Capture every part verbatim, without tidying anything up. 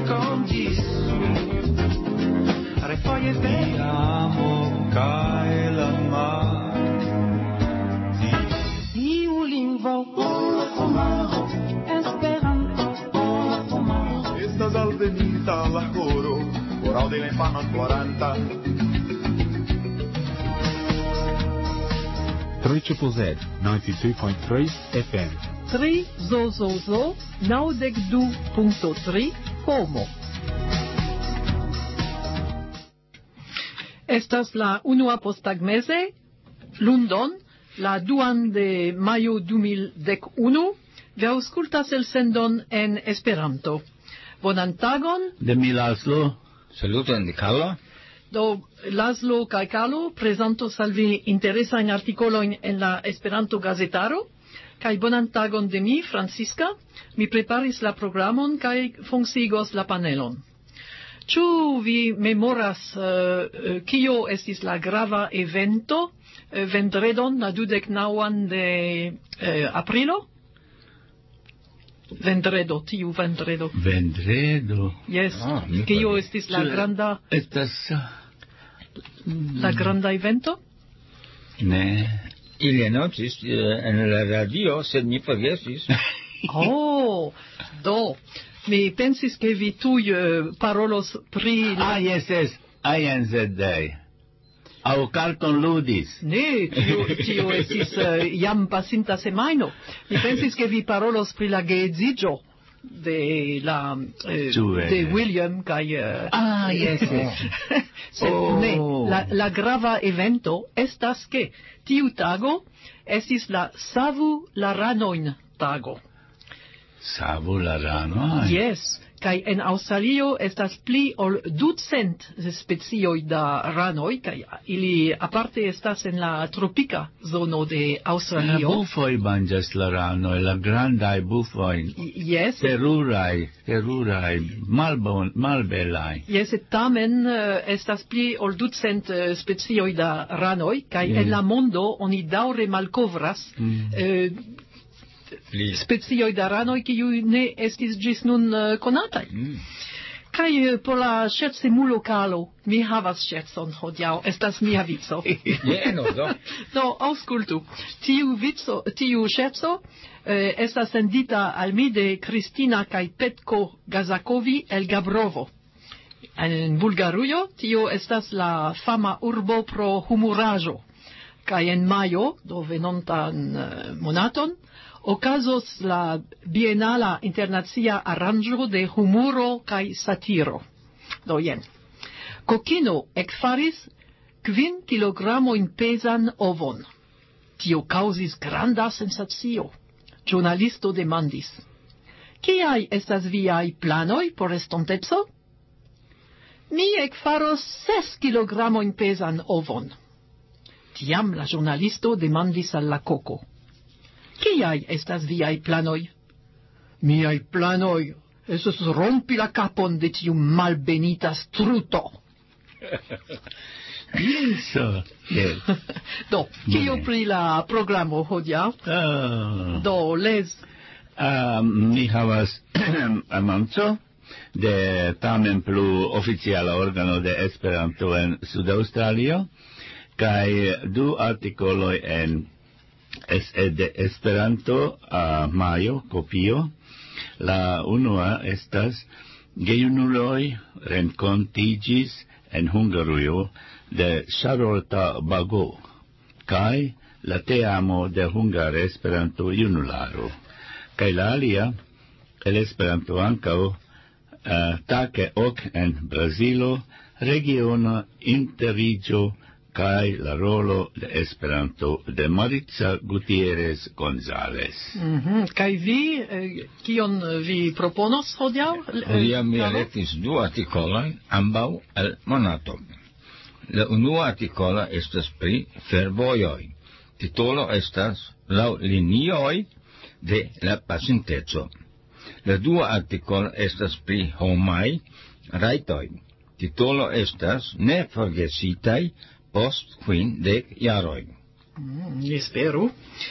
renkontis. Refoje te amo kaj la mar. Tiu lingvo ula homaro, Esperanto ula homaro. Estas alvenita la koro, koral de la infano floranta. Triple Z ninety-two point three F M. Tri zozozo naŭdek du punkto tri Como. Estas la unua posttagmeze, lundon, la duan de majo du mil dek unu. Vi aŭskultas elsendon en Esperanto. Bonan tagon. De mi Laszlo. Saluton de Carlo. Do Laszlo kaj Carlo prezentos al vi interesajn artikolojn en la Esperanto gazetaro. Kaj bonan tagon de mi, Francisca. Mi preparis la programon kaj funkciigos la panelon. Ĉu vi memoras uh, kio estis la grava evento uh, vendredon la dudek naŭan de uh, aprilo? Vendredo, tiu vendredo. Vendredo. Yes, Ah, kio estis la granda Estas... la granda evento? Ne. Ili anoncis uh, en la radio, sed mi forgesis. Oh, do, mi pensis ke vi tuj uh, parolos pri... Ah, yes, yes. I N Z Day. Au carton ludis. Ne, tio, tio estis uh, jam pasinta semajno. Mi pensis ke vi parolos pri la geedziĝo de la uh, de William kaj uh, Ah, yes, yes. Sed Oh. ne, la, la grava evento estas ke tiu tago estis la Savu la ranojn tago. Savu la ranoj. Yes, kaj en Aŭstralio estas pli ol ducent specioj da ranoj, kaj ili aparte estas en la tropika zono de La Aŭstralio. bufoj manĝas la ranoj, la grandaj bufoj. Yes, Teruraj, teruraj, malbon, malbelaj. yes, tamen uh, estas pli ol ducent uh, specioj da ranoj, kaj Yes. en la mondo oni daŭre malkovras Mm. uh, specioj da ranoj kiuj ne estis ĝis nun uh, konataj. Mm. Kaj uh, por la ŝercemulo Carlo, mi havas ŝercon hodiaŭ, estas mia vico. Jeno, do. Do, aŭskultu. Tiu vico, tiu ŝerco eh, estas sendita al mi de Kristina kaj Petko Gazakovi el Gabrovo. En Bulgarujo tio estas la fama urbo pro humuraĵo. Kaj en majo, do venontan uh, monaton, okazos la bienala internacia aranĝo de humuro kaj satiro. Do jen. Kokino ekfaris kvin kilogramojn pezan ovon. Tio kaŭzis granda sensacio. Ĵurnalisto demandis: Kiaj estas viaj planoj por estonteco? Mi ekfaros ses kilogramojn pezan ovon. Tiam la ĵurnalisto demandis al la koko: Kiaj estas viaj planoj? Miaj planoj estas rompi la kapon de tiu malbenita struto. Penso. Yes. Do, kio pri la programo hodiaŭ? Ah. Do, les... Um, mi havas anonco de tamen plu oficiala organo de Esperanto en Sud-Aŭstralio kaj du artikoloj en es, de Esperanto a majo kopio. La unua estas gejunuloj renkontiĝis en Hungarujo de Charlotta Bago kaj la teamo de Hungara Esperanto-junularo. Kaj la alia, el Esperanto ankaŭ uh, take ok en Brazilo, regiona interiĝo kaj la rolo de Esperanto de Maritza Gutierrez González. Mm-hmm. Kaj vi, eh, kion vi proponos hodiaŭ? Hodiaŭ mi elektis du artikolojn, ambaŭ el Monato. La unua artikolo estas pri fervojoj. Titolo estas laŭ linioj de la pasinteco. La dua artikolo estas pri homaj rajtoj. Titolo estas Ne forgesitaj post kvindek jaroj. Mm, esperu.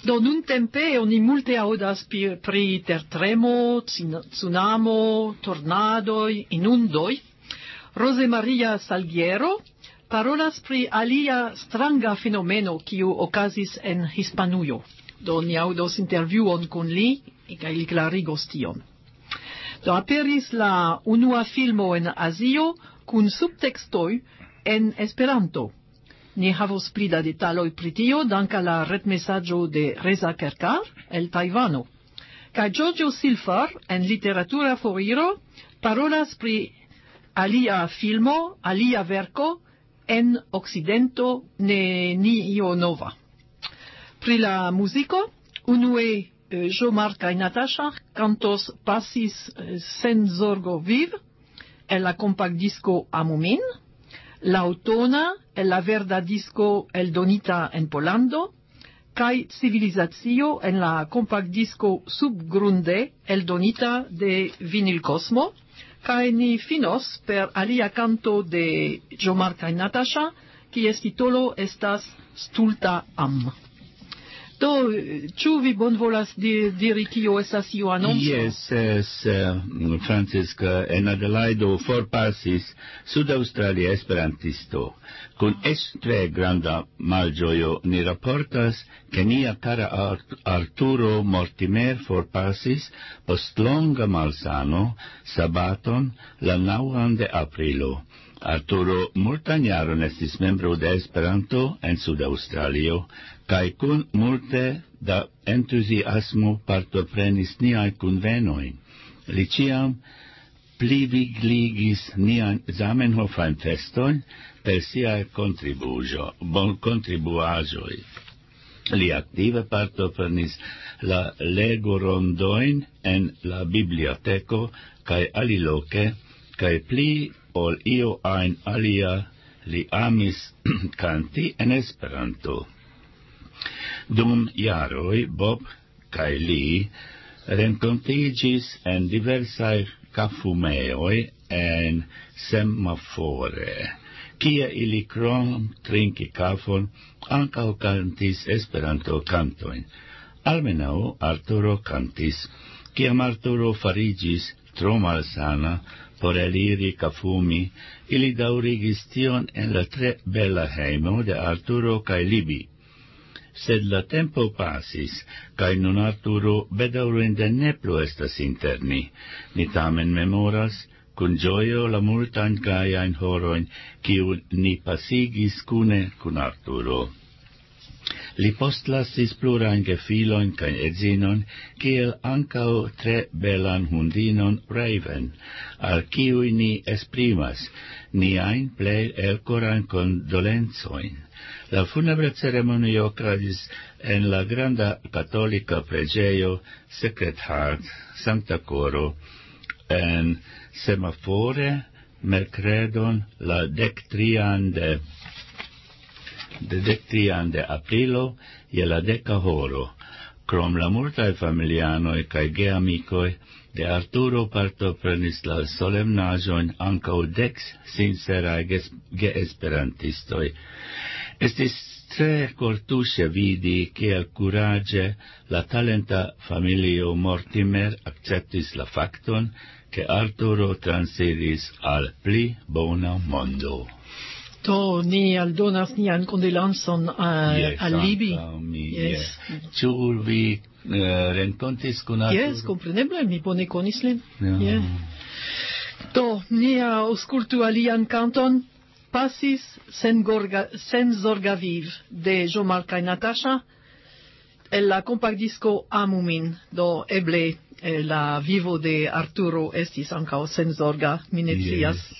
Do nuntempe oni multe aŭdas pri, pri tertremo, tsunamo, tornadoj, inundoj. Rose Maria Salguero parolas pri alia stranga fenomeno kiu okazis en Hispanujo. Do ni aŭdos intervjuon kun li kaj li klarigos tion. Do aperis la unua filmo en Azio kun subtekstoj en Esperanto. Ni havos pli da detaloj pri tio dank al la retmesaĝo de Reza Kerkar el Tajvano. Kaj Giorgio Silfar en Literatura Foiro parolas pri alia filmo, alia verko en Occidento nenio nova. Pri la muziko, unue eh, Jo-Marc kaj Natasha cantos Pasis eh, sen zorgo viv en la compact disco Amumin, la autona en la verda disco eldonita en Polando, kaj Civilizacio en la compact disco Subgrunde eldonita de Vinyl Cosmo, kaj ni finos per alia canto de Jo-Marc kaj Natasha, kies titolo estas Stulta Am. Do, ĉu vi bonvolas di, diri kio estas io anonco? Yes, es, uh, Francisca, en Adelaido forpasis Sud-Australia esperantisto. Kun estre granda malĝojo ni raportas, ke nia kara Art- Arturo Mortimer forpasis post longa malsano sabaton la naŭan de aprilo. Arturo multan jaron estis membro de Esperanto en Sud-Aŭstralio, kaj kun multe da entuziasmo partoprenis niaj kunvenojn. Li ĉiam plivigligis nian Zamenhofajn festojn per siaj kontribuĵo, bon kontribuaĵoj. Li aktive partoprenis la legorondojn en la biblioteko kaj aliloke, kaj pli ol io ajn alia li amis kanti en Esperanto. Dum jaroj Bob kaj li renkontiĝis en diversaj kafumeoj en Semafore, kie ili krom trinki kafon ankaŭ kantis Esperanto-kantojn. Almenaŭ Arturo kantis. Kiam Arturo fariĝis tro malsana por eliri kafumi, ili daŭrigis tion en la tre bela hejmo de Arturo kaj Libi. Sed la tempo pasis, kaj nun Arturo bedaŭrinde ne plu estas inter ni. Ni tamen memoras kun ĝojo la multajn gajajn horojn, kiujn ni pasigis kune kun Arturo. Li postlasis plurajn gefilojn kaj edzinon, kiel ankaŭ tre belan hundinon Raven, al kiuj ni esprimas niajn plej elkorajn kondolencojn. La funebre ceremonio okazis en la granda katolika preĝejo Sacred Heart, Sankta Koro, en Semafore, merkredon la dektrian de de dektrian de aprilo je la deka horo. Krom la multaj familianoj kaj geamikoj de Arturo partoprenis la solemnaĵojn ankaŭ dek sinceraj geesperantistoj. Estis tre kortuŝe vidi, kiel kuraĝe la talenta familio Mortimer akceptis la fakton, ke Arturo transiris al pli bona mondo. Do ni aldonas nian kondolencon al, Yes, al Libi. ankaŭ mi, Yes. yes. Ĉu vi uh, renkontis kun Arturo? Yes, kompreneble, mi bone konis lin. Ja. Yes. Do, ni aŭskultu alian kanton, Pasis sen, gorga, sen zorga viv de Jo-Marc kaj Natasha, el la compact disco Amumin. Do, eble eh, la vivo de Arturo estis ankaŭ sen zorga, mi ne scias. Yes.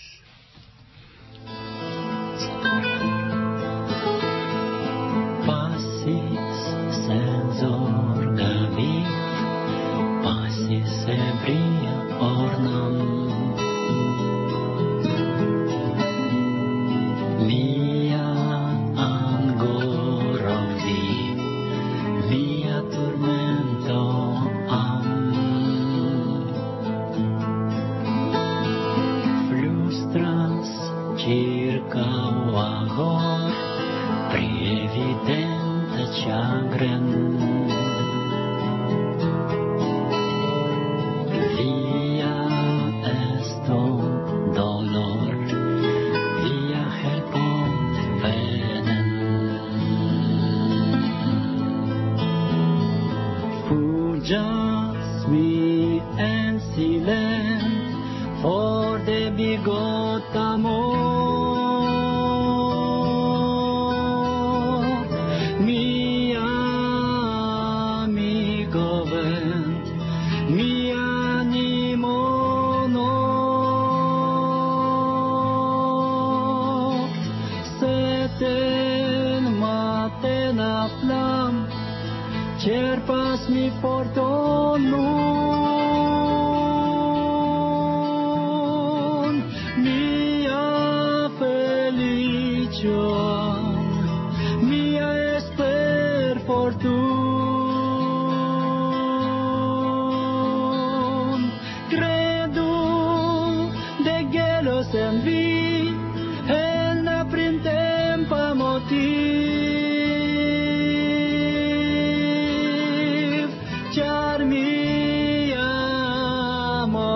Pasis sen zorga viv, pasis ebria ornam. Mia angora viv, mia turmento am. Flustras circau agor, pri evidenta chagren.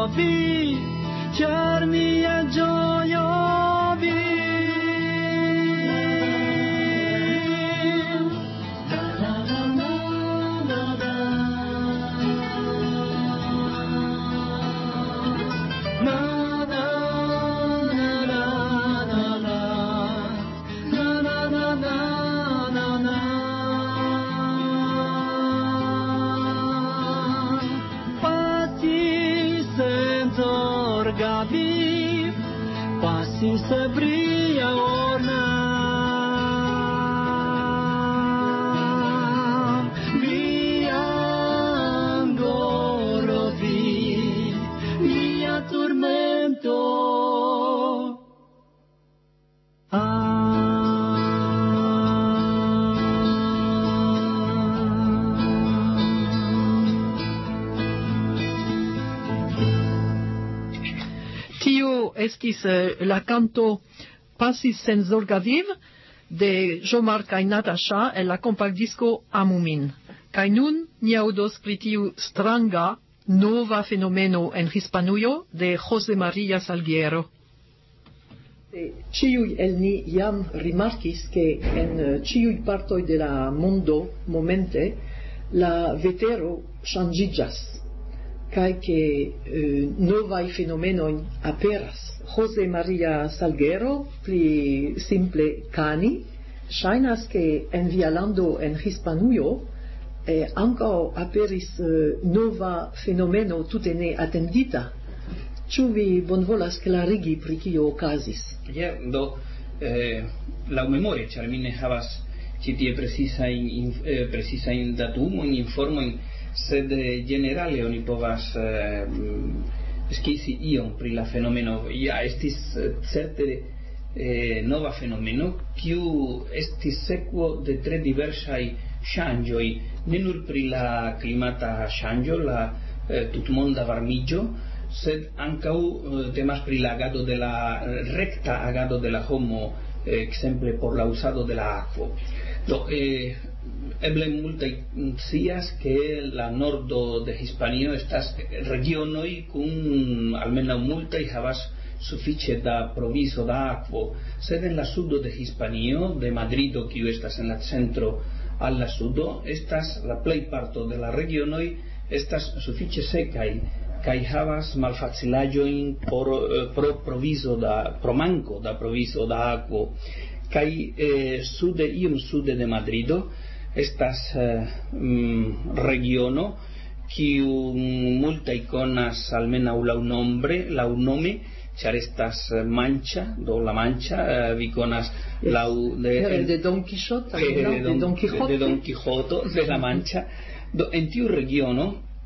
vi, char mia gioia vi. Gabi, pasti sabria orna. Mia angoro vi, mia tormento. Estis uh, la canto Pasis sen zorga viv de Jomar kaj Natasha en la kompaktdisko Amumin. Kaj nun ni aŭdos pri tiu stranga nova fenomeno en Hispanujo de José María Salguero. Ĉiuj el ni jam rimarkis ke en ĉiuj partoj de la mondo momente la vetero ŝanĝiĝas kaj ke uh, novaj fenomenoj aperas. José María Salguero, pli simple Cani, ŝajnas ke en via lando en Hispanujo eh, ankaŭ aperis eh, nova fenomeno tute ne atendita. Ĉu vi bonvolas klarigi pri kio okazis? Ja, do eh, laŭ memore, ĉar mi ne havas ĉi tie precisajn eh, precisajn datumojn, informojn, sed eh, generale oni povas eh, skisi iom pri la fenomeno. Ja estis eh, certe eh, nova fenomeno kiu estis sekvo de tre diversaj ŝanĝoj, ne nur pri la klimata ŝanĝo, la eh, tutmonda varmiĝo, sed ankaŭ eh, temas pri la agado de la rekta agado de la homo, eh, ekzemple por la uzado de la akvo. Do eh, eble multaj scias ke la nordo de Hispanio estas regionoj kun almenaŭ multaj havas sufiĉe da provizo da akvo, sed en la sudo de Hispanio, de Madrido, kiu estas en la centro al la sudo, estas la plejparto de la regionoj estas sufiĉe sekaj kaj havas malfacilaĵojn por pro provizo da pro manko da provizo da akvo. Kaj eh, sude iom sude de Madrido estas eh, mm, regiono kiu multaj konas almenaŭ laŭnombre, laŭnome, ĉar estas Mancha, do la Mancha, eh, vi konas laŭ de, el de Don Quijote, eh, de, de Don Quijote, de Don Quijote de la Mancha. Do en tiu regiono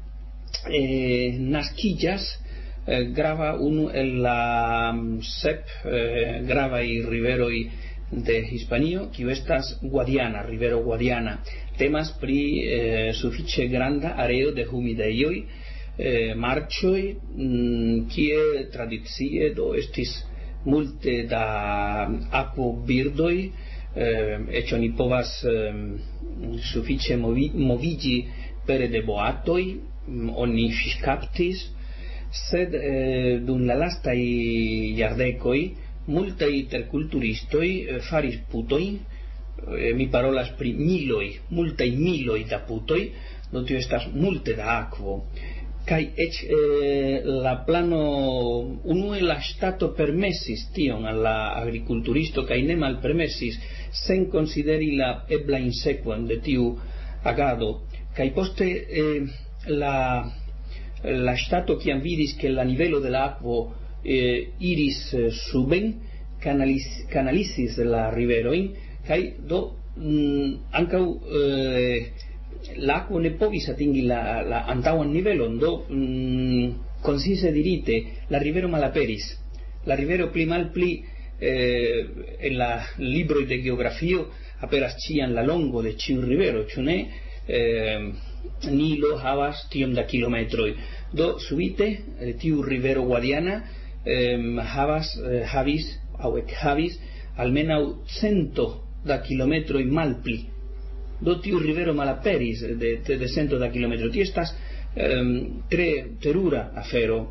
eh, naskiĝas eh, grava unu el la sep eh, gravaj riveroj de Hispanio, kiu estas Guadiana, rivero Guadiana. Temas pri eh, sufiĉe granda areo de humidejoj, eh, marĉoj, mm, kie tradicie do estis multe da akvobirdoj, eh, eĉ oni povas eh, sufiĉe movi, moviĝi pere de boatoj, mm, oni fiŝkaptis, sed eh, dum la lastaj jardekoj multaj terkulturistoj eh, faris putoj, eh, mi parolas pri miloj, multaj miloj da putoj, do tio estas multe da akvo. Kaj eĉ eh, la plano, unue la ŝtato permesis tion al la agrikulturisto kaj ne malpermesis, sen konsideri la eblajn sekvon de tiu agado. Kaj poste eh, la la ŝtato, kiam vidis ke la nivelo de la akvo Eh, iris eh, suben, canalis, canalisis la riverojn, kaj do mm, ankaŭ eh, la akvo ne povis atingi la, la antaŭan nivelon, do mm, konsise dirite la rivero malaperis. La rivero pli malpli eh, en la libroj de geografio aperas ĉiam la longo de ĉiu rivero, ĉu ne? Eh, Nilo havas tiom da kilometroj. Do subite eh, tiu rivero Guadiana Eh, havas, eh, havis aŭ ekhavis almenaŭ cento da kilometroj malpli. Do tiu rivero malaperis de, de, de cento da kilometroj. Tio estas eh, tre terura afero,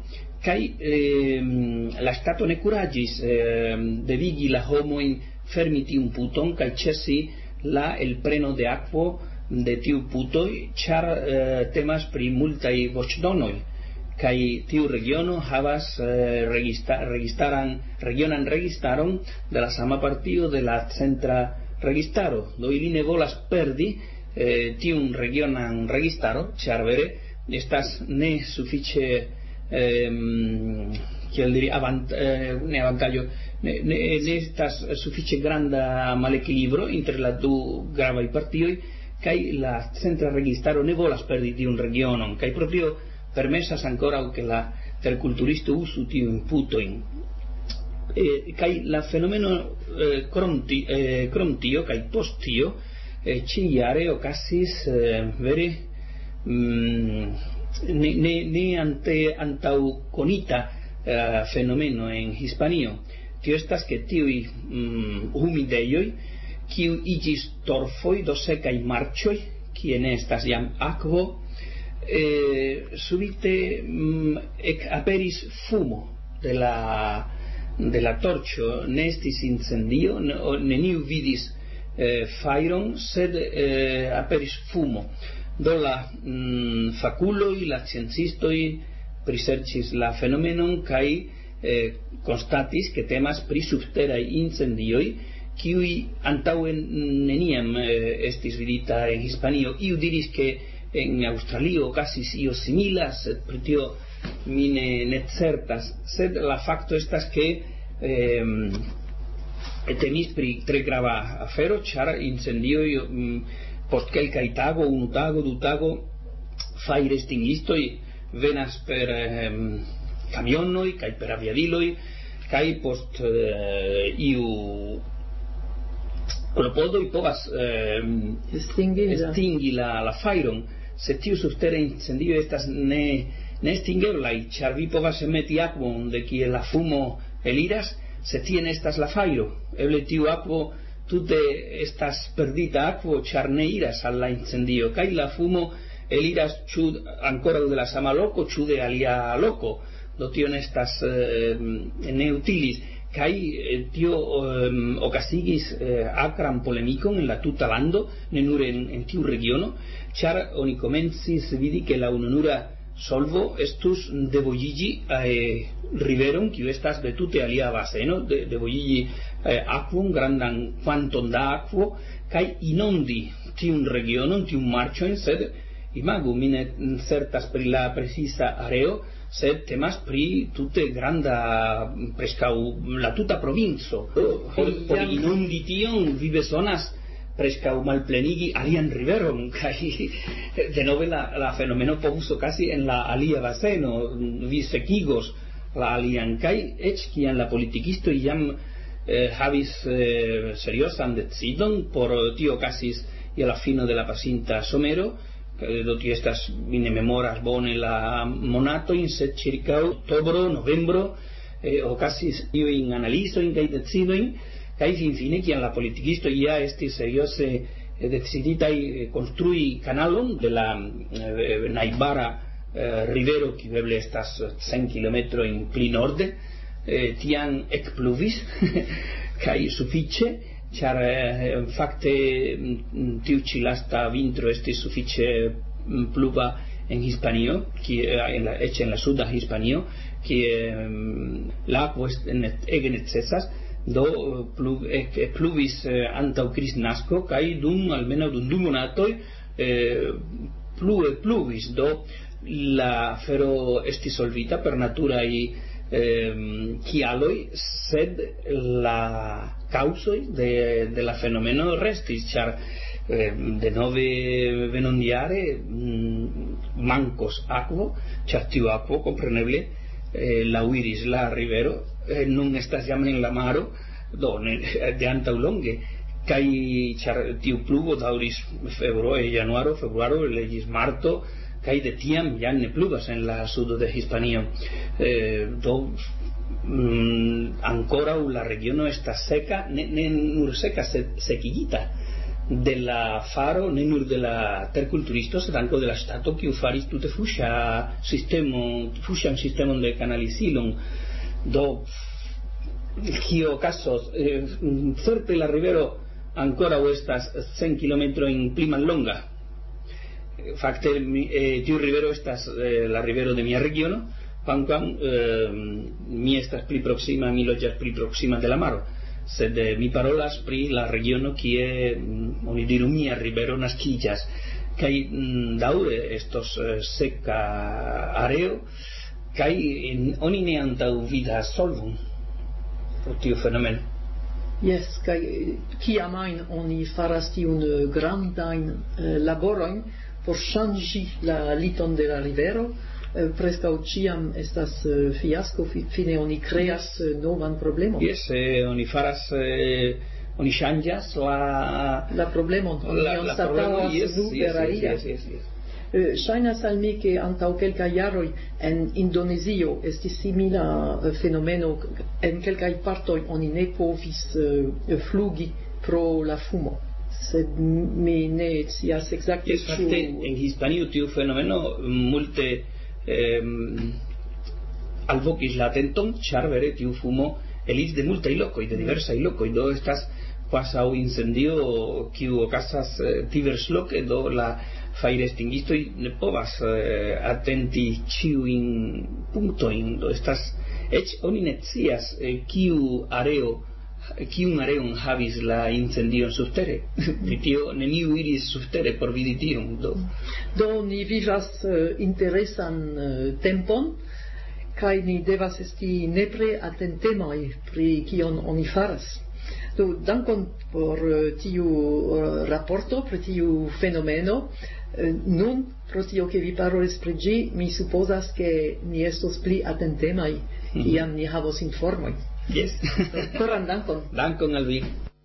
kai eh, la stato ne curagis eh, devigi la homoin fermiti un puton kai cesi la el preno de aquo de tiu putoi char eh, temas pri multai voĉdonoj kai tiu regiono havas eh, registar, registaran regionan registaron de la sama partio de la centra registaro do ili ne volas perdi eh, tiun regionan registaro char vere estas ne sufiĉe eh, kiel diri avant, eh, ne avantaggio ne, ne, ne estas sufiĉe granda malekilibro inter la du gravaj partioj kai la centra registaro ne volas perdi tiun regionon kai proprio permesas ancora que la terculturisto usu tiu imputoin eh, kai la fenomeno eh, cronti, eh, crontio kai postio eh, ciare ocasis eh, vere mm, ne, ne, ne ante antau conita eh, fenomeno en Hispanio tio estas que tiui mm, humideioi kiu igis torfoi do secai marchoi kien estas jam akvo eh, subite mm, ec aperis fumo de la de la torcho ne estis incendio neniu vidis eh, fairon sed eh, aperis fumo do la mm, faculoi la sciencistoi prisercis la fenomenon kai eh, constatis que temas pri subterai incendioi kiui antauen neniam eh, estis vidita en Hispanio iu diris que en Australio casis io similas sed pri tio mi ne, ne certas sed la facto estas que eh, temis pri tre grava afero char incendio mm, post kelkaj tago unu tago du tago fire extinguistoj venas per eh, camionoj kaj per aviadiloj kaj post eh, iu klopodoj povas eh, estingi, estingi la, la fajron se tiu subtera incendio estas ne, ne extingeblaj ĉar vi povas meti akvon de kie la fumo eliras se tien estas la fajro eble tiu akvo tute estas perdita akvo ĉar ne iras al la incendio kaj la fumo eliras ĉu ankoraŭ de la sama loko ĉu de alia loko do tio ne estas eh, ne utilis kaj eh, tio eh, okasigis eh, akran polemikon en la tuta lando ne nur en, en tiu regiono ĉar oni komencis vidi ke la ununura solvo estus devojigi eh, riveron kiu estas de tute alia baseno de devojigi eh, akvon grandan kvanton da akvo kaj inondi tiun regionon tiun marĉojn sed imagu mi ne certas pri la precisa areo sed temas pri tute granda preskaŭ la tuta provinco por, por inondi tion vi bezonas preskaŭ malplenigi alian riveron kaj denove la, la fenomeno povus okasi en la alia baseno vi sekigos la alian kaj eĉ kiam la politikistoj jam eh, havis eh, seriosan decidon por tio okasis je la fino de la pasinta somero do tio estas mi ne memoras bone la monatojn sed ĉirkaŭ oktobro novembro eh, okasis tiujn analizojn kaj decidojn kaj finfine kiam la politikistoj ja estis seriose eh, deciditaj eh, konstrui kanalon de la eh, najbara eh, rivero kiu eble estas cent kilometrojn pli norde eh, tiam ekpluvis kaj sufiĉe ĉar eh, fakte tiu ĉi lasta vintro estis sufiĉe pluva en Hispanio kie en la eĉ en la suda Hispanio kie la akvo ege necesas do plu, eh, pluvis eh, antaŭ Kristnasko kaj dum almenaŭ dum du monatoj eh, plue pluvis do la afero estis solvita per naturaj eh, kialoj sed la causoj de, de la fenomeno restis ĉar eh, de nove venondiare mm, mancos akvo ĉar tiu akvo kompreneble eh, lauiris la rivero eh, nun estas jam en la maro do ne, de antaŭ longe kaj ĉar tiu pluvo daŭris februaro januaro februaro legis marto kaj de tiam jam ne pluvas en la sudo de Hispanio eh, do mm, ankoraŭ la regiono estas seka ne, ne nur seka sed sekigita de la faro ne nur de la terculturisto sed anco de la stato kiu faris tute fuŝa sistemo fuŝan sistemon de kanalizilon do kio okazos eh, certe la rivero ancora estas cent kilometrojn pli mallonga. Fakte eh, tiu rivero estas eh, la rivero de mia regiono, kvankam eh, mi estas pli proksima, mi loĝas pli proksima de la maro, sed eh, mi parolas pri la regiono kie mm, oni diru mia rivero naskiĝas, kaj mm, daŭre estos eh, seka areo, kaj eh, oni ne antaŭvidas solvon pro tiu fenomeno. Yes, kaj kiamajn oni faras tiun grandajn eh, laborojn por ŝanĝi la liton de la rivero, eh, preskaŭ ĉiam estas eh, fiasko, fine oni kreas eh, novan problemon. Yes, eh, oni faras eh, oni ŝanĝas la la problemon, oni anstataŭas nu per alia. Ŝajnas al mi ke antaŭ kelkaj jaroj en Indonezio estis simila uh, fenomeno, en kelkaj partoj oni ne povis uh, flugi pro la fumo, sed mi ne scias ekzakte ĉu fakte en Hispanio tiu fenomeno multe eh, alvokis la atenton, ĉar vere tiu fumo elis de multaj lokoj, de diversaj lokoj, do estas kvazaŭ incendio kiu okazas eh, diversloke, do la fajrestingistoj ne povas eh, atenti ĉiujn punktojn, do estas eĉ oni ne scias eh, kiu areo kiun areon havis la incendion surtere. Pri tio neniu iris surtere por vidi tion. Do, do ni vivas uh, interesan uh, tempon, kaj ni devas esti nepre atentemaj pri kion oni faras. Do, dankon por uh, tiu uh, raporto, pri tiu fenomeno. Uh, nun, pro tio ke vi parolis pri ĝi, mi supozas ke ni estos pli atentemaj, mm-hmm. iam ni havos informojn. Yes. Koran dankon. Dankon al vi.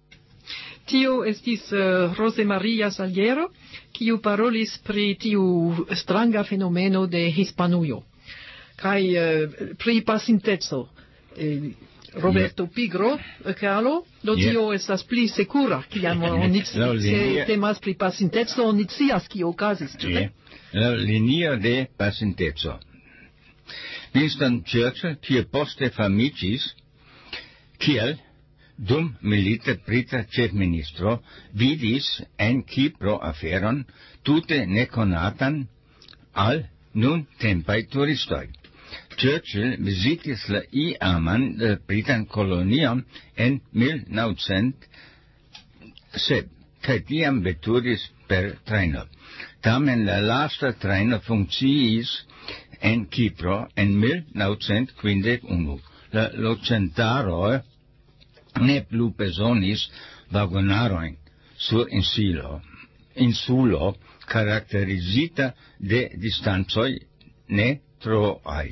Tio estis uh, Rose Maria Saliero, kiu parolis pri tiu stranga fenomeno de Hispanujo. Kaj uh, pri pasinteco. Eh, Roberto yeah. Pigro, Carlo, do tio yeah. estas pli sekura, kiam oni se temas pri pasinteco, oni scias kio okazis. Yeah. La linio de pasinteco. Winston Churchill, kie poste famiĝis kiel dum milite brita ĉefministro, vidis en Kipro aferon tute nekonatan al nuntempaj turistoj. Churchill vizitis la iaman uh, britan kolonion en mil naŭcent sep, kaj tiam veturis per trajno. Tamen la lasta trajno funkciis en Kipro en mil naŭcent kvindek unu. La loĝantaroj ne plu bezonis vagonarojn sur insulo, insulo karakterizita de distancoj ne troaj,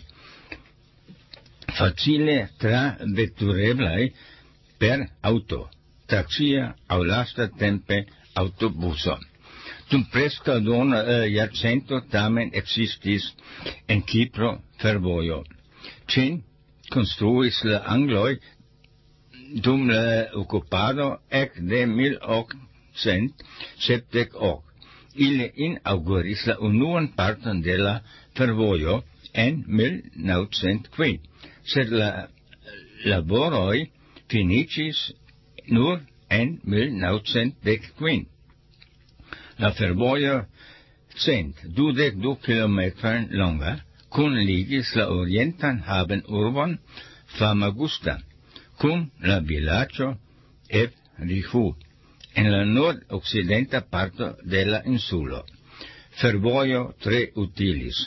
facile travetureblaj per auto, taxia aŭ lastatempe aŭtobuso. Dum preskaŭ duona uh, jarcento tamen ekzistis en Kipro fervojo. Ĝin konstruis la angloj dum la okupado ek de mil okcent sepdek ok. Ili inauguris la unuan parton de la fervojo en mil naŭcent kvin, sed la laboroj finiĝis nur en mil naŭcent dek kvin. La fervojo cent dudek du kilometrojn longa kunligis la orientan havenurbon Famagusta kun la vilaĝo Evrihu en la nord-okcidenta parto de la insulo. Fervojo tre utilis,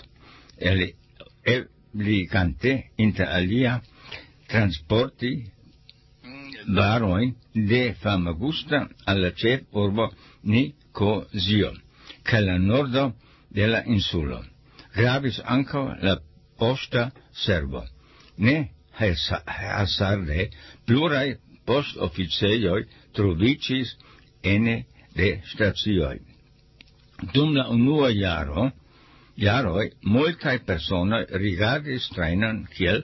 ebligante inter alia transporti varojn de Famagusta al la ĉefurbo Nikozio kaj la nordo de la insulo. Gravis ankaŭ la poŝta servo. Ne hazarde pluraj poŝtoficejoj troviĝis ene de stacioj. Dum la unua jaro, jaroj multaj personoj rigardis trajnon kiel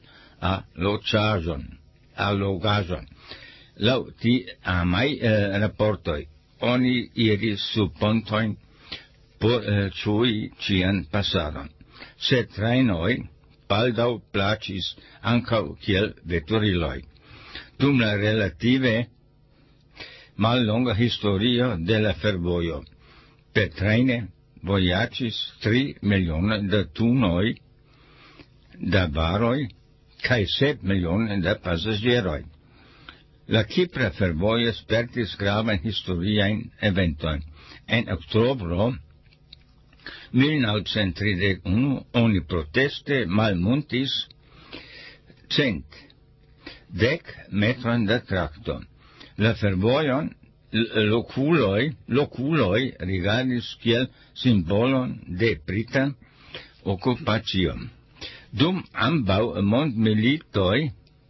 aloĝaĵon. Alogaĵon. Laŭ tiamaj eh, raportoj, oni iris sub pontoin por uh, cui cian passadon. Sed trainoi baldau placis ancau kiel veturiloi. Dum la relative mal longa historia de la fervojo. Per traine voyacis tri milione da tunoi da varoi cae sep milione da passageroi. La Kipra fervojo spertis gravan historiain eventoin. En oktobro mil novecent tridek unu oni proteste malmuntis cent dec metron da tracto. La fervojon loculoi, loculoi rigardis kiel simbolon de brita occupatio. Dum ambau mondmilitoi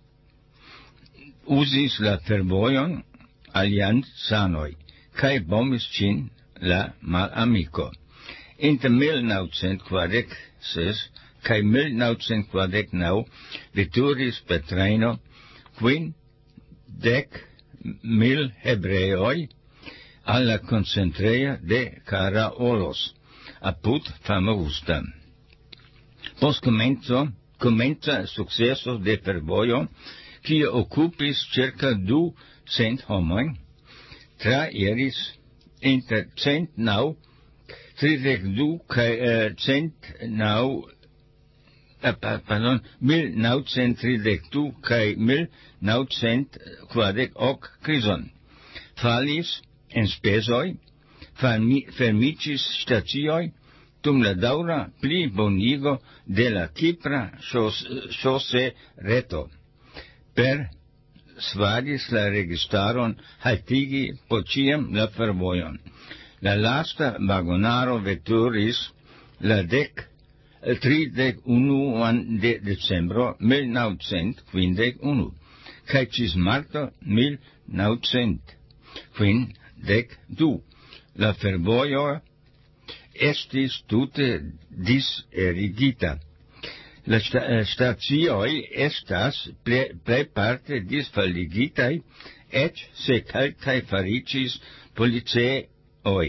usis la fervojon alianzanoi, cae bombis cin la malamico. Inter mil novecent kvardek ses cae mil novecent kvardek naŭ veturis per treno quindec mil hebreoi alla concentreia de Karaolos, apud Famagusta. Post comenzo, comenza successo de fervojo, quia occupis circa du cent homoi, tra iris inter cent nau, tridec du cae uh, cent nau, uh, pardon, mil naucent tridec du cae mil naucent quadec hoc crison. Falis en spesoi, fermicis statioi, dum la daura pli bonigo de la Kipra chausse reto. Per svadis la registaron haltigi pociam la fervojon. La lasta vagonaro veturis la dec tridec unuan de decembro mil novecent quindec unu, cae cis marto mil novecent quindec du. La fervojo estis tute diserigita. La stazioi estas plei parte disfalligitai, et se calcae faricis policeoi.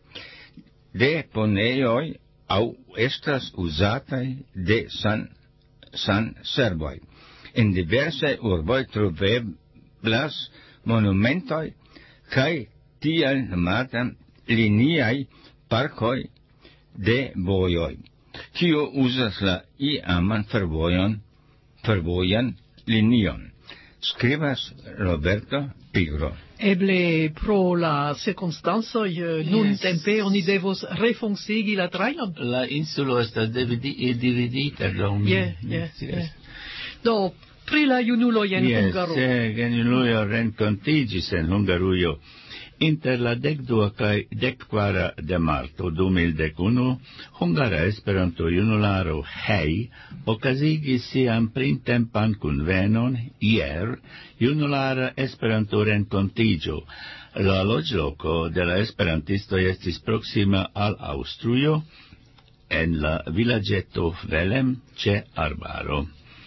Deponeioi au estas usatai de san, san serboi. In diverse urboi troveblas monumentoi, cae tial nomatam liniai parcoi de vojoi, quio usas la iaman fervojon, fervojan linion. Scribas Roberto Pigro. Eble pro la circunstansoi uh, nun Yes. tempe oni devos refonsigi la trainon. La insulo estas dividi- dividita, do mi... Yeah, yeah, Yes. yeah. Do, pri la junuloi en Yes, Hungaro. se genilujo renkontigis en Hungarujo inter la dekdua kaj dekkvara de marto du mil dek unu, Hungara Esperanto Junularo Hej okazigis sian printempan kunvenon ier Junulara Esperanto renkontiĝo. La loĝloko de la esperantistoj estis proksima al Aŭstrujo en la vilaĝeto Velem ĉe arbaro.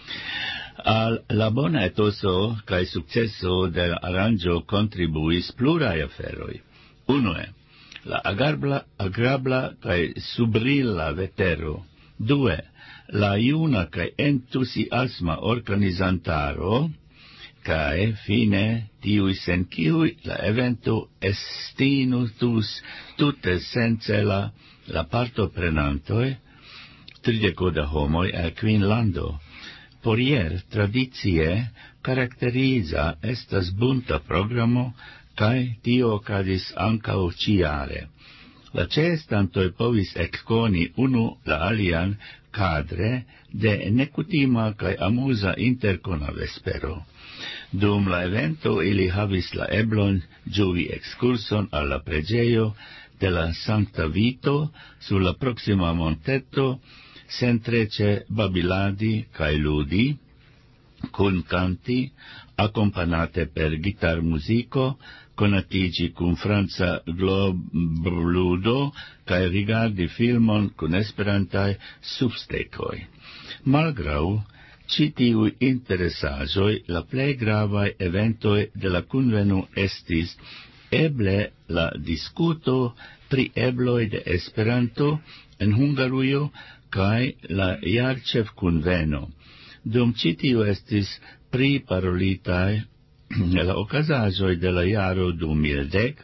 Al la bona etoso cae successo del aranjo contribuis plurai aferoi. Unue, la agrabla, agrabla cae subrilla vetero. Due, la iuna cae entusiasma organizantaro, cae fine tiui sen ciui la evento estinutus tute sencela la partoprenantoi, trideco da homoi el quin lando. Porier tradizie caracteriza estas bunta programo, cae tio ocadis ancao ciare. La ceestantoi povis exconi unu la alian cadre de necutima cae amusa intercona vespero. Dum la evento ili havis la eblon giuvi excurson alla pregeio de la Sancta Vito sur la proxima monteto, sentrece babiladi cae ludi, cun canti, accompagnate per guitar musico, conatigi cum Franza Globludo, cae rigardi filmon cun esperantae substecoi. Malgrau, citiui interessajoi, la plei gravae eventoi de la convenu estis eble la discuto pri ebloi de Esperanto en Hungarujo kaj la jarĉef kunveno. Dum ĉi tiu estis pri parolitaj la okazaĵoj de la jaro du mil dek,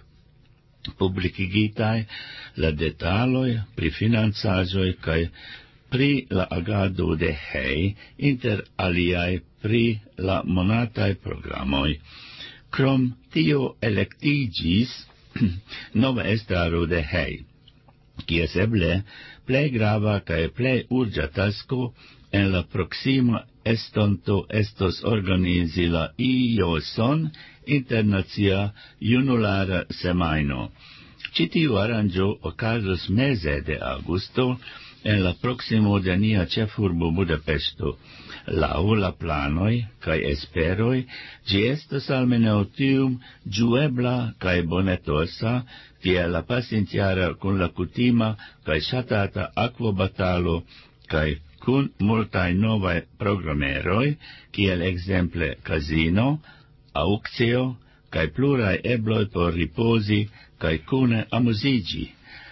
publikigitaj la detaloj pri financaĵoj kaj pri la agado de Hej, inter aliaj pri la monataj programoj. Krom tio elektiĝis nova estaro de Hej, kies eble plej grava kaj plej urĝa tasko en la proksima estonto estos organizi la I O S-on, Internacia Junulara Semajno. Ĉi tiu aranĝo okazos meze de aŭgusto en la proksimo de nia ĉefurbo Budapeŝto. Laŭ la planoj kaj esperoj, ĝi estos almenaŭ tiom ĝuebla kaj bonetosa, kiel la pasintjara kun la kutima kaj ŝatata akvobatalo kaj kun multaj novaj programeroj, kiel ekzemple kazino, aŭkcio kaj pluraj ebloj por ripozi kaj kune amuziĝi.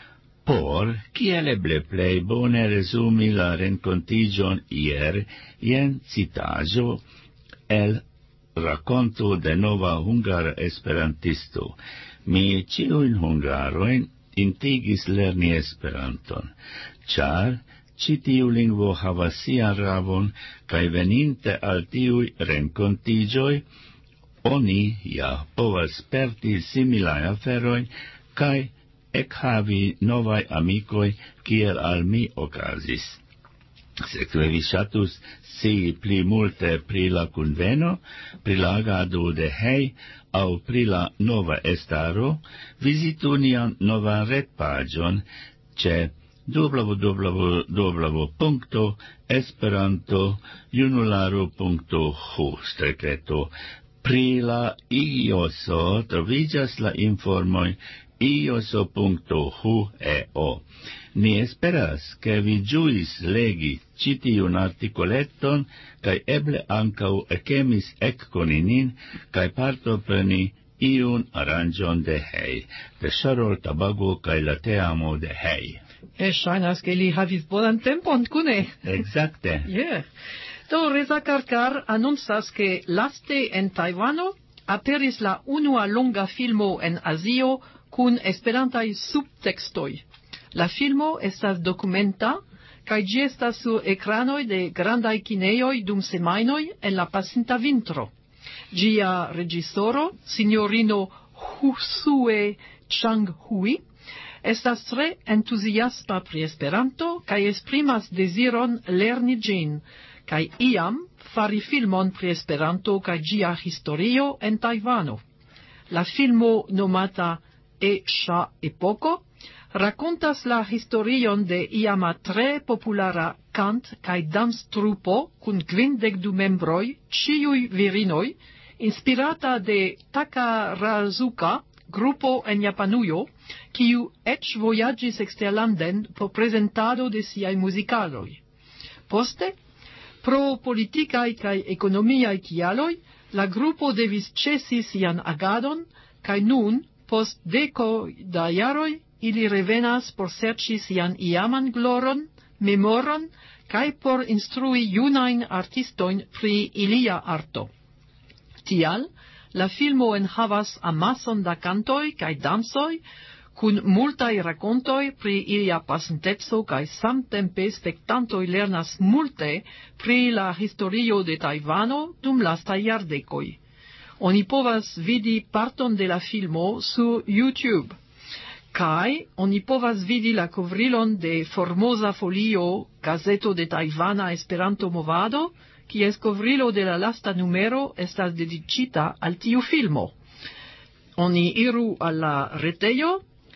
Por, kiel eble plej bone resumi la renkontiĝon ier, jen citaĵo el rakonto de nova hungara esperantisto. Mi ĉiujn hungarojn intigis lerni Esperanton, ĉar ĉi tiu lingvo havas sian ravon, kaj veninte al tiuj renkontiĝoj, oni ja povas sperti similaj aferoj kaj ekhavi novaj amikoj, kiel al mi okazis. Sekve vi ŝatus scii pli multe pri la kunveno, pri la agado de Hej aŭ pri la nova estaro, vizitu nian novan retpaĝon ĉe w w w punkto esperanto junularo punkto h u streketo. Pri la I O S O troviĝas la informoj i o s o punkto h u e o. Ni esperas, ke vi ĝuis legi ĉi tiun artikoleton kaj eble ankaŭ ekemis ekkoni nin kaj partopreni iun aranĝon de Hej, de Ŝarol Tabago kaj la teamo de Hej. E ŝajnas, ke li havis bonan tempon kune. Exacte. Yeah. Do Reza Karkar anoncas, ke laste en Tajvano aperis la unua longa filmo en Azio kun esperantaj subtekstoj. La filmo estas dokumenta kaj ĝi estas sur ekranoj de grandaj kinejoj dum semajnoj en la pasinta vintro. Ĝia reĝisoro, sinjorino Husue Chang-hui, estas tre entuziasma pri Esperanto kaj esprimas deziron lerni ĝin, kaj iam fari filmon pri Esperanto kaj ĝia historio en Tajvano. La filmo nomata E-Ŝa Epoko rakontas la historion de iama tre populara kant- kaj danstrupo kun kvindek du membroj, ĉiuj virinoj, inspirata de Takarazuka, grupo en Japanujo, kiu eĉ vojaĝis eksterlanden por prezentado de siaj muzikaloj. Poste, pro politikaj kaj ekonomiaj kialoj, la grupo devis ĉesi sian agadon, kaj nun, post deko da jaroj, ili revenas por serĉi sian iaman gloron, memoron, kaj por instrui junajn artistojn pri ilia arto. Tial, la filmo enhavas amason da kantoj kaj dancoj, kun multaj rakontoj pri ilia pasinteco kaj samtempe spektantoj lernas multe pri la historio de Tajvano dum lastaj jardekoj. Oni povas vidi parton de la filmo sur YouTube, kaj oni povas vidi la kovrilon de Formosa Folio, gazeto de Tajvana Esperanto-movado, kies kovrilo de la lasta numero estas dediĉita al tiu filmo. Oni iru al la retejo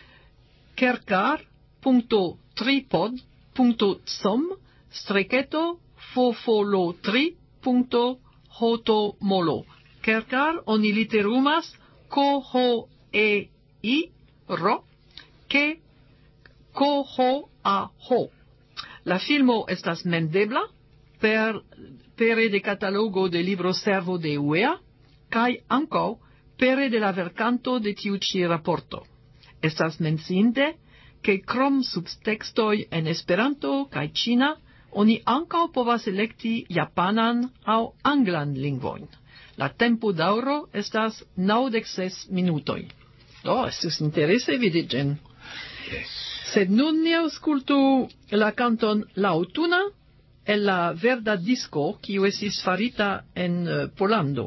kerkar punto tripod punto com streketo fofolo tri punto hotomolo. Kerkar oni literumas ko ho e i ro ke ko ho a ho. La filmo estas mendebla per pere de catalogo de libro servo de U E A, kaj ankaŭ pere de la vercanto de tiu ci raporto. Estas menciinde, che crom subtextoi en Esperanto kaj Ĉina, oni ankaŭ povas elekti japanan aŭ anglan lingvojn. La tempo daŭro estas naŭdek ses minutoj. Do, estus interese vidi ĝin. Yes. Sed nun ni aŭskultu la kanton La Aŭtuna el la verda disco, kiu estis farita en uh, Polando.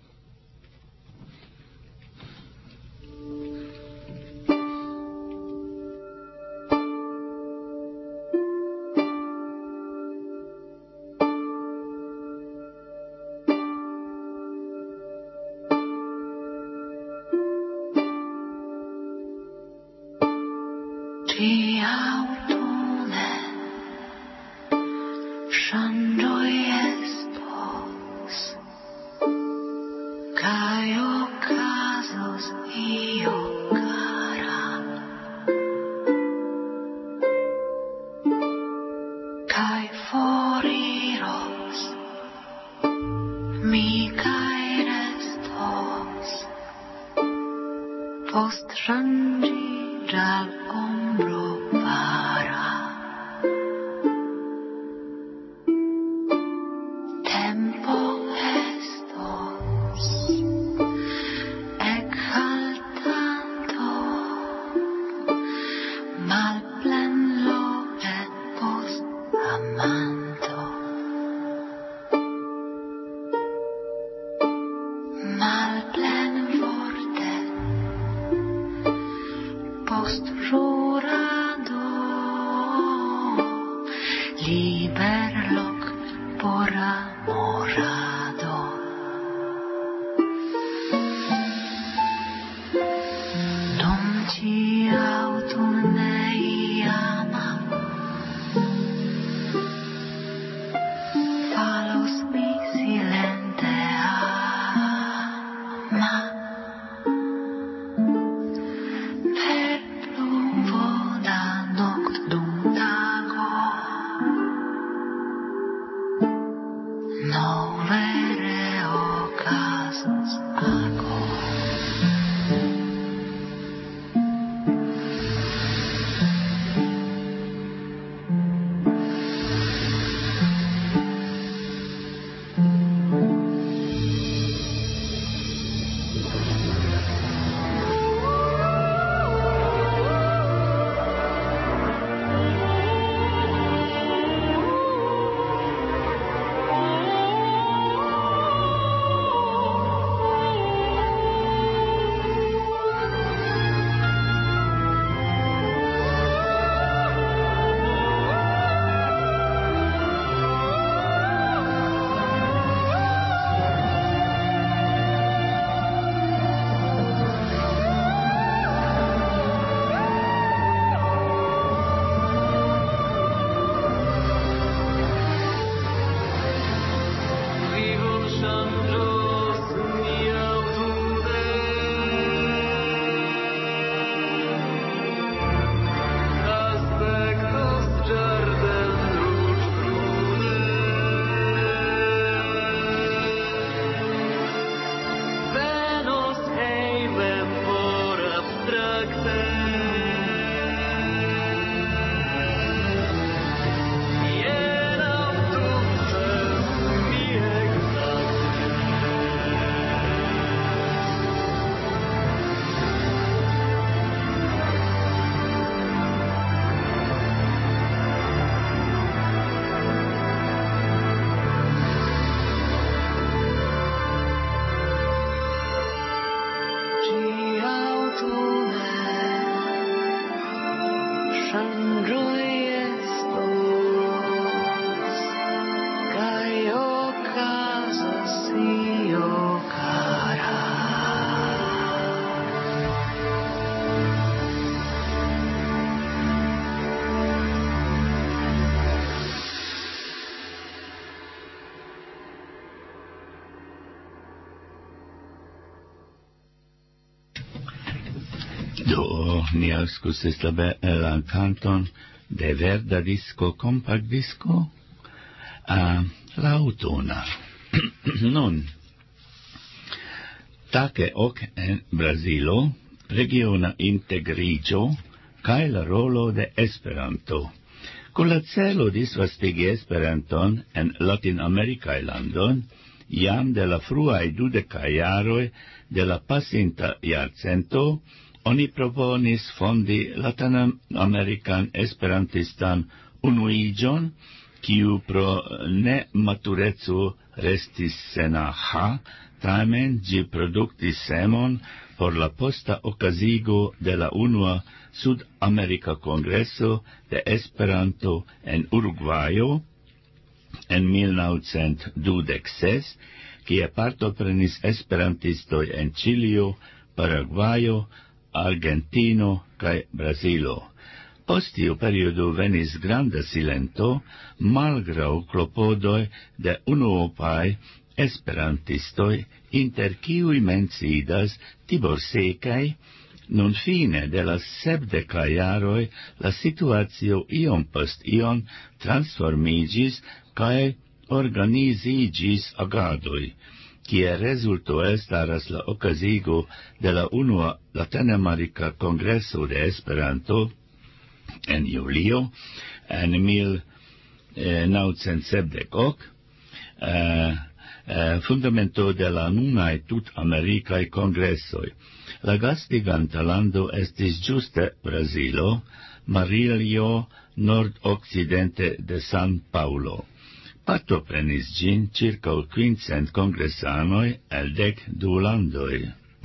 Do, ni aŭskultis la belan kanton de verda disco, compact disco, uh, La Aŭtuna. Nun, Take ok en Brazilo, regiona integrigio, cae la rolo de Esperanto. Con la celo disvastigi Esperanton en Latin-Americae landon, iam de la fruae dudecae jaroi de la pasinta jarcento, oni proponis fondi Latin-American Esperantistan unuigion, kiu pro ne maturezu restis senaha, tamen gi productis semon por la posta ocasigo de la unua Sud-America Congreso de Esperanto en Uruguayo en mil novecent dudek ses, kie partoprenis esperantistoj en Ĉilio, Paraguayo, Argentino kaj Brazilo. Post tiu periodo venis granda silento, malgraŭ klopodoj de unuopaj esperantistoj, inter kiuj menciindas Tibor Sekaj. Nun fine de la sepdekaj jaroj la situacio iom post iom transformiĝis kaj organiziĝis agadoj, kie rezulto elstaras la okazigo de la unua Latinamerika Kongreso de Esperanto en julio en mil novecent sepdek ok, eh, eh, fundamento de la nunaj tut-amerikaj kongresoj. La gastiganta lando estis ĝuste Brazilo, Marilio nord-okcidente de San Paulo. Partoprenis ĝin ĉirkaŭ quindcent kongresanoj el dek du landoj.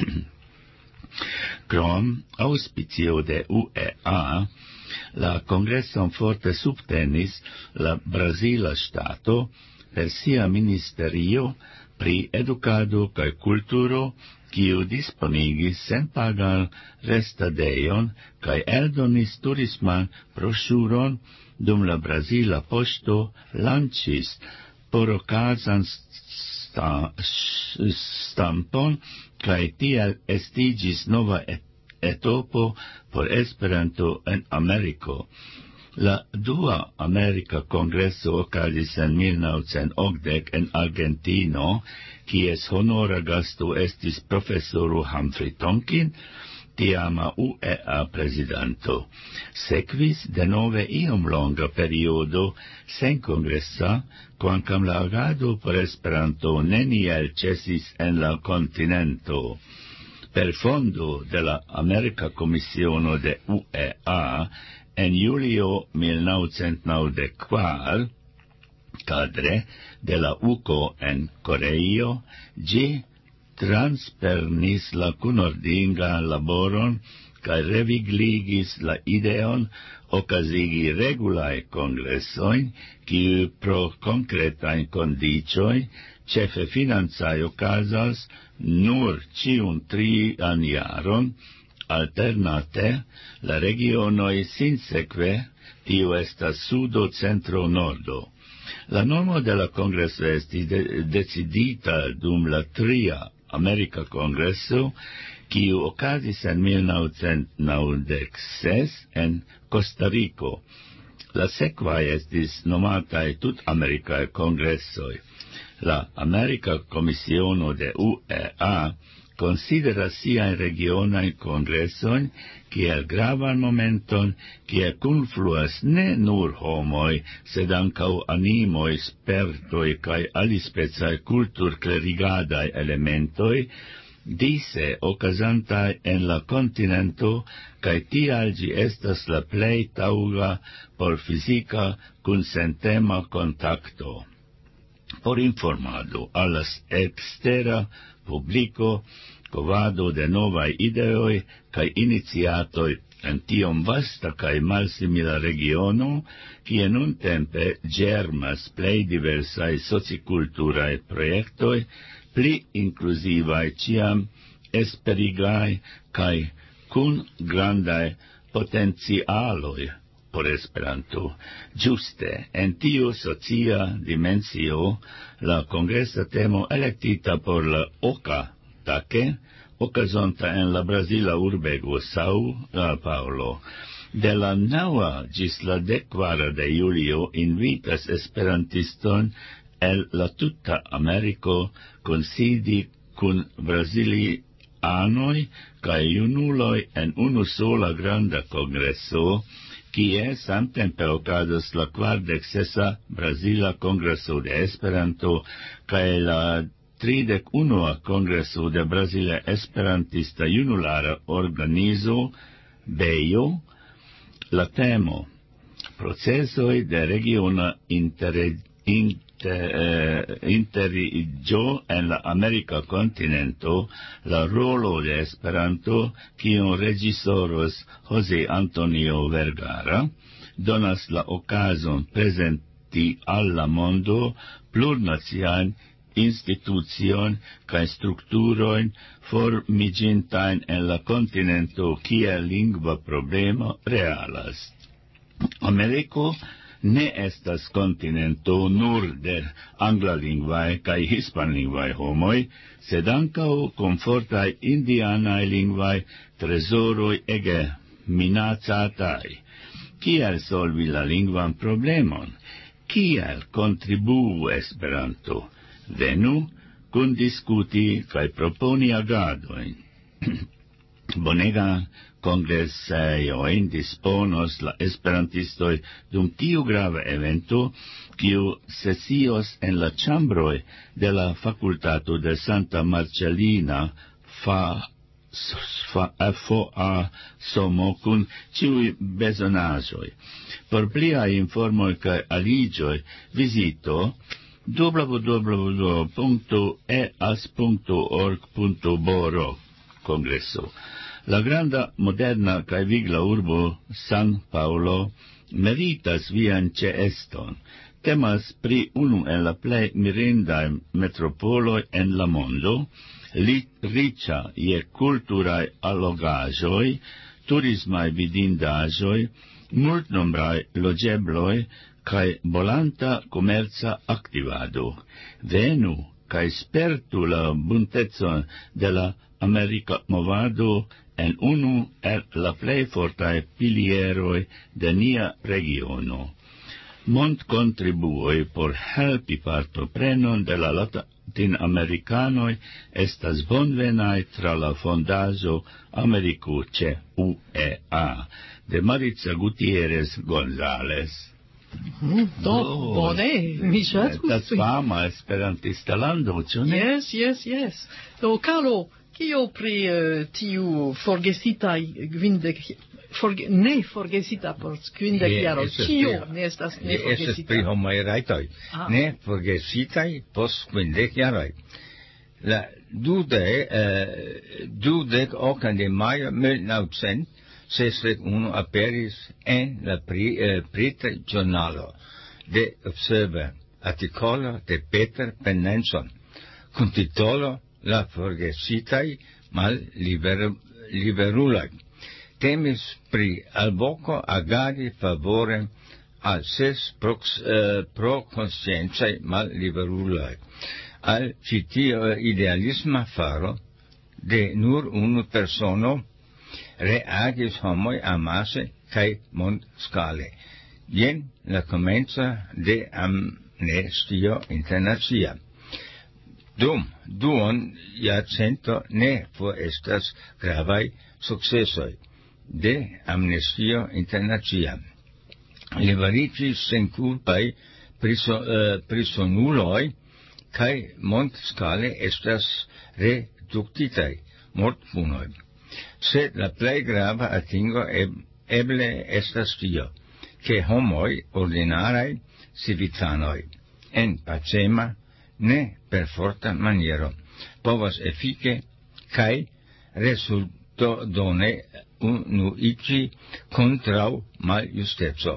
Krom auspicio de U E A, la kongreson forte subtenis la Brazila ŝtato per sia ministerio pri edukado kaj kulturo, kiu disponigis senpagan restadejon kaj eldonis turisman broŝuron, dum la Brazila poŝto lanĉis por okazan sta, stampon kaj tiel estiĝis nova etopo por Esperanto en Ameriko. La dua Amerika Kongreso okazis en mil novecent okdek en Argentino, kies honora gasto estis profesoro Humphrey Tonkin, tiama U E A prezidanto. Sekvis denove iom longa periodo sen kongresa, kvankam la agado por Esperanto neniel ĉesis en la kontinento. Per fondo de la Amerika Komisiono de U E A, en julio mil novecent novdek kvar, cadre de la U C O en Koreio, ĝi transpernis la kunordinga laboron kaj revigligis la ideon okazigi regulaj kongresojn, kiuj pro konkretaj kondiĉoj, ĉefe financaj, okazas nur ĉiun trian jaron. Alternate, la regionoj sinsekve, tio estas sudo, centro, nordo. La nomo de la kongreso estis de decidita dum la tria Amerika Kongreso, kiu okazis en mil novecent novdek ses en Kostariko. La sekvaj estis nomataj tut-amerikaj kongresoj. La Amerika Komisiono de U E A considera sian regionain kongreson kiel gravan momenton, kie kunfluas ne nur homoj, sed ankaŭ animoj, spertoj kaj alispecaj kultur-klerigadaj elementoj, dise okazantaj en la kontinento, kaj tial ĝi estas la plej taŭga por fizika kunsentema kontakto. Por informado al la ekstera publiko, kovado de novaj ideoj kaj iniciatoj en tiom vasta kaj malsimila regiono, kie nuntempe ĝermas plej diversaj socikulturaj projektoj, pli inkluzivaj ĉiam, esperigaj kaj kun grandaj potencialoj por Esperanto. Ĝuste en tiu socia dimensio, la kongresa temo elektita por la oka take, okazonta en la brazila urbego Sao Paulo. De la naŭa ĝis la dekkvara de julio invitas esperantiston el la tuta Ameriko kunsidi kun brazilianoj kaj junuloj en unu sola granda kongreso, kie samtempe okazas la kvardek sesa Brazila kongreso de Esperanto kaj la tridek unua kongreso de Brazila Esperantista junulara organizo Bejo, la temo procesoj de regiona inter, inter, interigio en la Amerika kontinento, la rolo de Esperanto, kiun reĝisoros José Antonio Vergara, donas la okazon prezenti al la mondo plurnacian institucion kaj strukturojn formiĝintajn en la kontinento, kie lingva problemo realas. Ameriko ne estas kontinento nur de anglalingvaj kaj hispanlingvaj homoj, sed ankaŭ komfortaj indianaj lingvaj trezoroj ege minacataj. Kiel solvi la lingvan problemon? Kiel kontribuu Esperanto? Venu kun diskuti kaj proponi agadojn. Bonega kongresejojn disponos la esperantistoj dum tiu grava evento, kiu sesios en la ĉambroj de la Fakultato de Santa Marcellina fa F O A Somo kun ĉiuj bezonaĵoj. Por pliaj informoj kaj aliĝoj vizito w w w punto e a s punto org punto b r Kongreso. La granda, moderna kaj vigla urbo San Paulo meritas vian ĉeeston. Temas pri unu el la plej mirindaj metropoloj en la mondo, li riĉa je kulturaj allogaĵoj, turismaj vidindaĵoj, multnombraj loĝebloj kaj bolanta komerca aktivado. Venu kaj spertu la buntecon de la Amerika movado en unu el la plej fortaj pilieroj de nia regiono. Montkontribuoj por helpi partoprenon de la latinamerikanoj estas bonvenaj tra la fondaĵo Ameriku ĉe U E A de Maritza Gutierrez González. Mm, do, oh, bone, mi ŝatus. Estas fama esperantista lando, ĉu ne? Yes, yes, yes. Do, Carlo, kio pri uh, tiu forgesitaj kvindek forge, ne forgesita por kvindek jaroj? Kio ne estas ne forgesita? Estas pri homaj rajtoj. Ah. Ne forgesitaj post kvindek jaroj. La dude, uh, dudek okan de majo mil novcent sesdek unu aperis en la pri, eh, prita giornalo de Observer, articolo de Peter Penenson, kun titolo La forgesitaj malliberuloj. Temis pri alvoko agadi favore al ses prox, eh, pro-konsciencaj malliberuloj, al ĉi tio idealisma faro de nur unu persono reagis homoj amase kaj mondskale. Jen la komenco de Amnestio Internacia. Dum duon jarcento ne forestas gravaj sukcesoj de Amnestio Internacia. Liberiĝis senkulpaj priso, uh, prisonuloj kaj mondskale estas reduktitaj mortpunoj. Sed la plej grava atingo eb, eble estas tio, ke homoj ordinaraj civitanoj en pacema, ne per forta maniero, povas efike kaj resultodone unuiĝi kontraŭ maljusteco.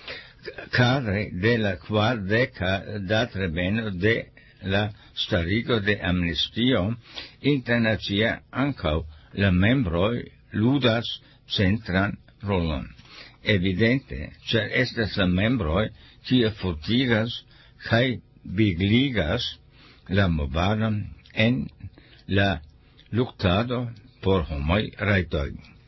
Kadre de la kvardeka datreveno de la starigo de Amnestio Internacia ankaŭ la membroj ludas centran rolon. Evidente, ĉar estas la membroj, kiuj fortigas kaj vigligas la movadon en la luktado por homaj rajtoj.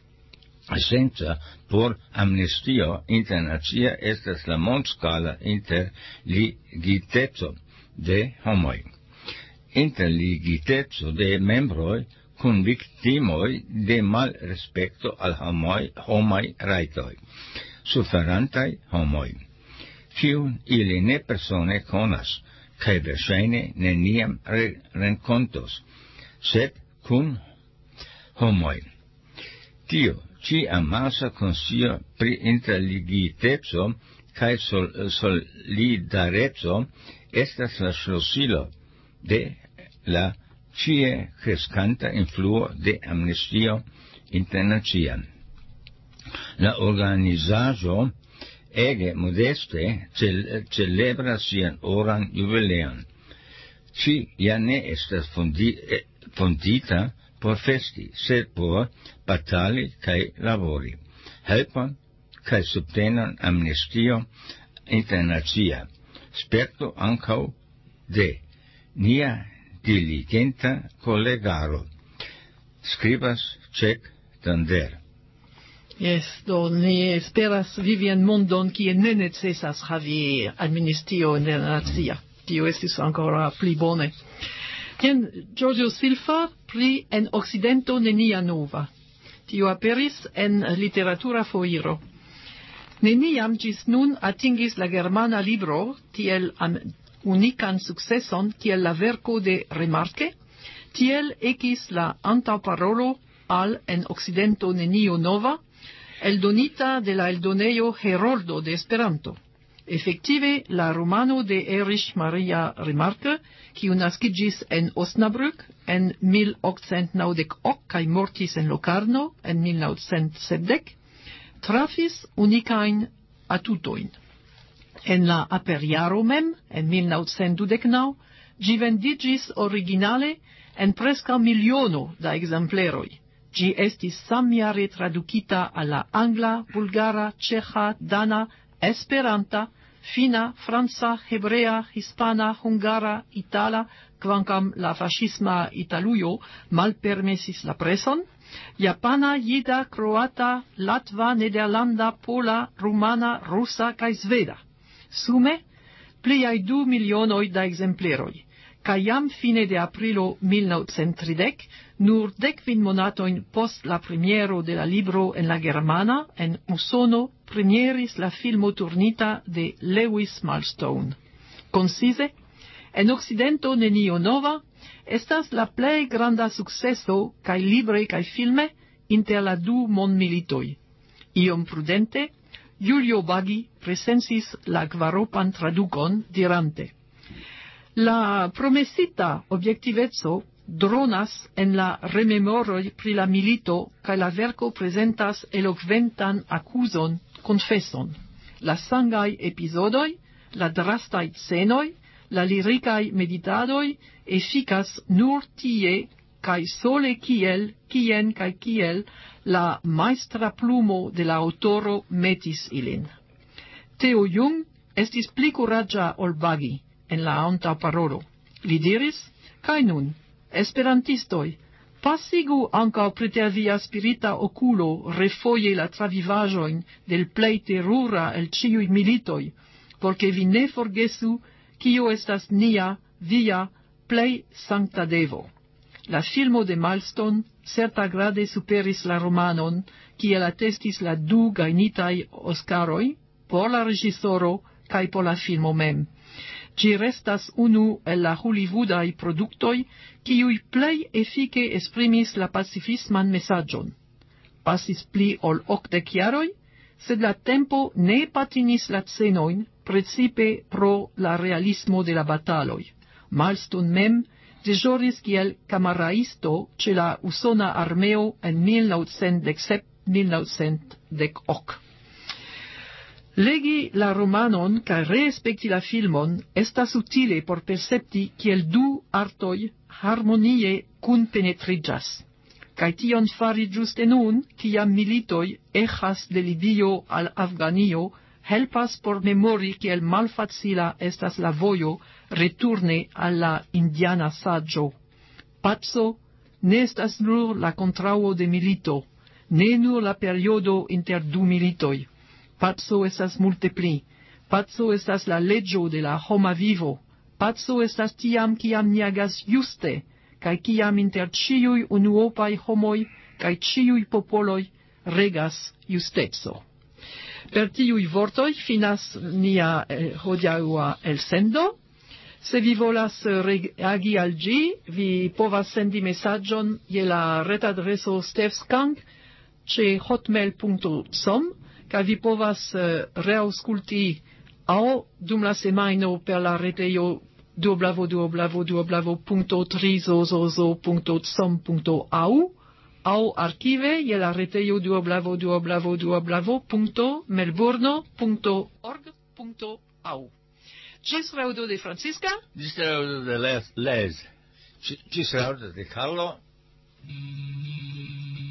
Esenca por Amnestio Internacia estas la mondskala interligiteco de homoj. interligiteco de membroj kun viktimoj de malrespekto al homoj, homaj rajtoj, suferantaj homoj, kiun ili ne persone konas, kaj verŝajne neniam re- renkontos, sed kun homoj. Tio ci amasa conscio pri interligiteco kaj sol, solidareco estas la ŝlosilo de la cie crescanta influo de Amnestio Internacia. La organizaĵo ege modeste cel, celebras sian oran jubileon. Ci ja ne estas fondi, eh, fondita por festi, sed por batali kaj labori. Helpon kaj subtenon Amnestio Internacia, sperto ankaŭ de nia diligenta collegaro. Skribas Czech Tander. Yes, do ni esperas vivi en mondon kie ne necesas havi Amnestio Internacia. Tio estis ancora pli bone. Jen Giorgio Silfa pri En Occidento nenia nova. Tio aperis en literatura foiro. Neniam ĝis nun atingis la germana libro tiel am, unikan sukceson kiel la verko de Remarque, tiel ekis la antaŭparolo al En Occidento nenio nova, eldonita de la eldonejo Heroldo de Esperanto. Efektive, la romano de Erich Maria Remarque, kiu naskiĝis en Osnabrück en mil okcent naŭdek ok kaj mortis en Locarno en mil naŭcent sepdek, trafis unikajn atutojn. En la aperiaro mem, en mil naŭcent dudek naŭ, ĝi vendiĝis originale en preskaŭ miliono da ekzempleroj. Ĝi estis samjare tradukita al la angla, bulgara, ĉeĥa, dana, esperanta, fina, franca, hebrea, hispana, hungara, itala, kvankam la faŝisma Italujo malpermesis la preson, japana, jida, kroata, latva, nederlanda, pola, rumana, rusa kaj sveda. Sume, pliaj du milionoj da ekzempleroj. Kaj jam fine de aprilo mil naŭcent tridek, nur dekvin monatojn post la premiero de la libro en la germana, en Usono premieris la filmo turnita de Lewis Milestone. Koncize, En Occidento nenio nova estas la plej granda sukceso kaj libre kaj filme inter la du mondmilitoj. Iom prudente, Julio Bagi presencis la kvaropan tradukon dirante: La promesita objektiveco dronas en la rememoroj pri la milito kaj la verko prezentas elokventan akuzon, konfeson. La sangaj epizodoj, la drastaj scenoj, la lirikaj meditadoj efikas nur tie kaj sole kiel, kien kaj kiel la majstra plumo de la aŭtoro metis ilin. Theo Jung estis pli kuraĝa ol Bagi en la antaŭparolo. Li diris: kaj nun, esperantistoj, pasigu ankaŭ preter via spirita okulo refoje la travivaĵojn del plej terura el ĉiuj militoj, por ke vi ne forgesu kio estas nia, via, plej sankta devo. La filmo de Milestone certagrade superis la romanon, kiel atestis la du gajnitaj Oscaroj, por la reĝisoro kaj por la filmo mem. Ĝi restas unu el la hollywoodaj produktoj, kiuj plej efike esprimis la pacifisman mesaĝon. Pasis pli ol okdek jaroj, sed la tempo ne patinis la scenojn, precipe pro la realismo de la bataloj. Milestone mem deĵoris kiel kamaraisto ĉe la usona armeo en mil naŭcent dek sep - mil naŭcent dek ok. Legi la romanon kaj respekti la filmon estas utile por percepti kiel du artoj harmonie kunpenetriĝas. Kaj tion fari ĝuste nun, kiam militoj eĥas de Libio al Afganio, helpas por memori kiel malfacila estas la vojo returne al la indiana saĝo. Paco ne estas nur la kontraŭo de milito, ne nur la periodo inter du militoj. Paco estas multe pli. Paco estas la leĝo de la homa vivo, Paco estas tiam, kiam ni agas juste, kai kiam inter ciui unuopai homoi, kai ciui popoloi regas justezo. Per tiui vortoi finas nia eh, hodiaua elsendo. Se vi volas reagi al gi, vi povas sendi messagion je la retadreso stefskang ce hotmail punto com, ca vi povas uh, reausculti au dum la semaino per la retejo www punto trizozozo punto com punto a u au archive je la retejo www punto melbourno punto org punto a u. Gis reudo de Francisca. Gis reudo de Les. Les. Gis reudo de Carlo.